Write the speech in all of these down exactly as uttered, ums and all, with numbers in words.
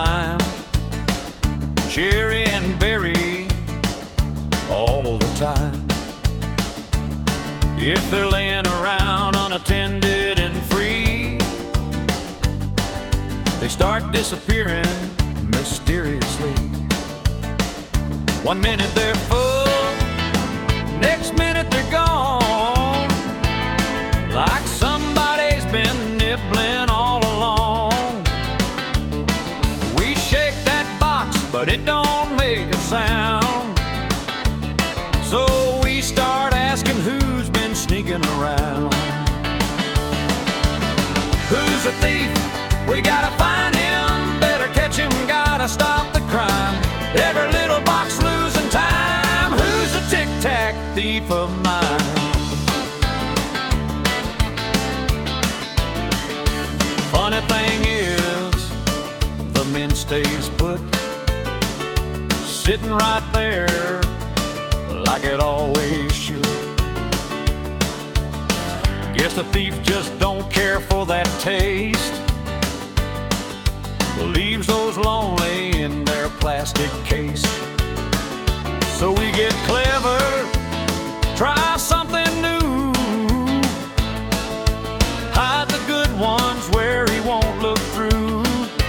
lime, cherry and berry all the time. If they're laying around unattended and free, they start disappearing mysteriously. One minute they're full, next minute they're gone, like somebody's been nibbling all along. We shake that box, but it don't make a sound. So we start asking who's been sneaking around. Who's a thief? We gotta find him. Better catch him, gotta stop the crime. Every little box losing time. Who's a tic-tac thief of mine? Funny thing is, the mint stays put, sitting right there like it always should. Guess the thief just don't care for that taste, leaves those lonely in their plastic case. So we get clever, try something new, hide the good ones where he won't look through.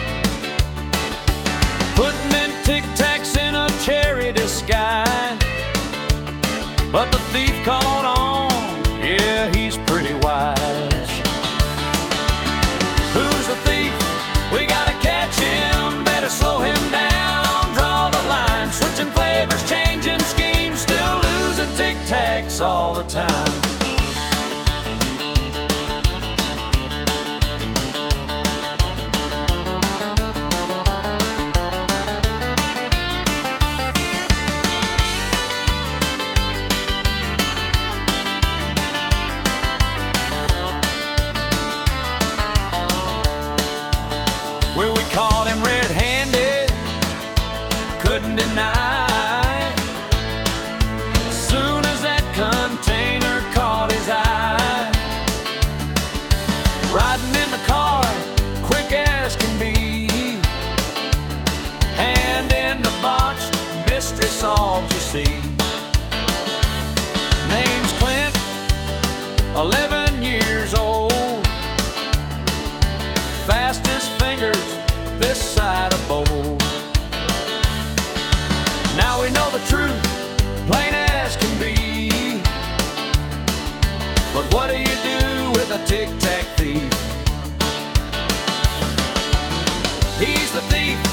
Put mint tic-tacs in a cherry disguise, but the thief caught on, yeah, he's pretty wise. Who's the thief? We gotta catch him, better slow him down, draw the line, switching flavors, changing schemes, still losing tic-tacs all the time. Well, we caught him red-handed, couldn't deny. Soon as that container caught his eye, riding in the car, quick as can be, hand in the box, mystery solved, you see. Name's Clint, eleven years old, fastest fingers this side of bowl. Now we know the truth, plain as can be, but what do you do with a tic-tac thief? He's the thief